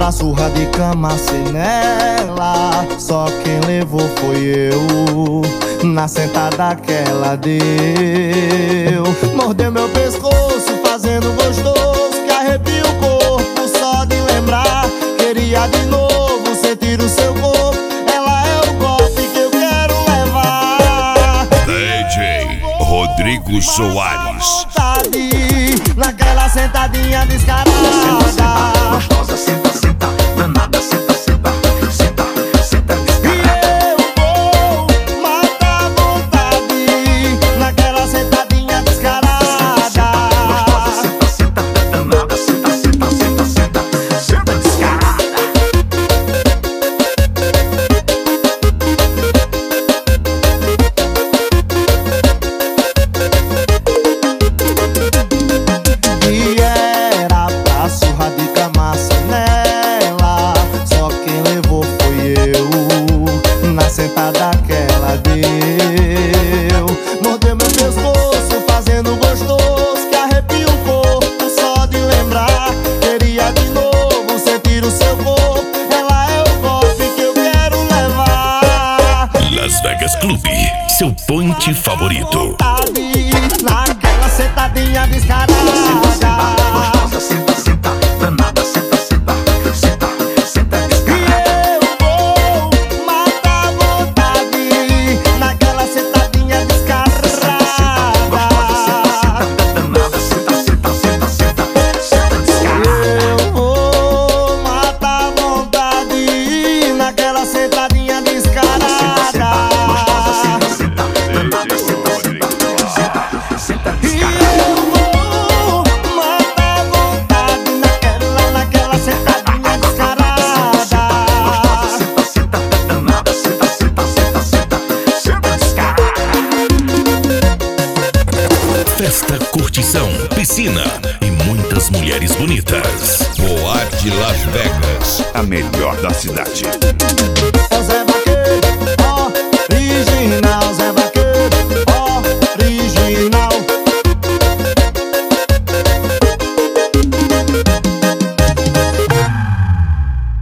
pra surra de cama sem nela. Só quem levou foi eu. Na sentada que ela deu, mordeu meu pescoço fazendo gostoso, que arrepia o corpo só de lembrar. Queria de novo sentir o seu corpo. Ela é o golpe que eu quero levar. DJ Rodrigo Soares. Naquela sentadinha descarada. Senta, gostosa, senta, senta, danada, senta, senta, senta, senta, descarada. E eu vou matar a vontade naquela sentadinha descarada. Gostosa, senta, senta, danada, senta, senta, senta, senta, senta, descarada. E era pra surra de cama sem nela. Só quem levou foi eu. Na sentada que ela deu, mordeu meu pescoço fazendo gostoso, que arrepia o corpo só de lembrar. Queria de novo sentir o seu corpo. Ela é o golpe que eu quero levar. Las Vegas Clube, seu point favorito. Naquela sentadinha descarada. Gostosa, senta, senta, danada, senta, senta, senta, senta, E descarada. eu vou matar a vontade naquela sentadinha descarada. Danada, senta, senta, senta, senta, senta, descarada. Eu vou matar a vontade naquela sentadinha descarada. Gostosa, senta, senta, danada, senta, senta, senta, senta, E descarada. eu vou matar a vontade naquela sentadinha descarada. Senta, senta, danada, senta, senta, senta, senta, senta, descarada. Festa, curtição, piscina e muitas mulheres bonitas. Boate Las Vegas, a melhor da cidade. É o Zé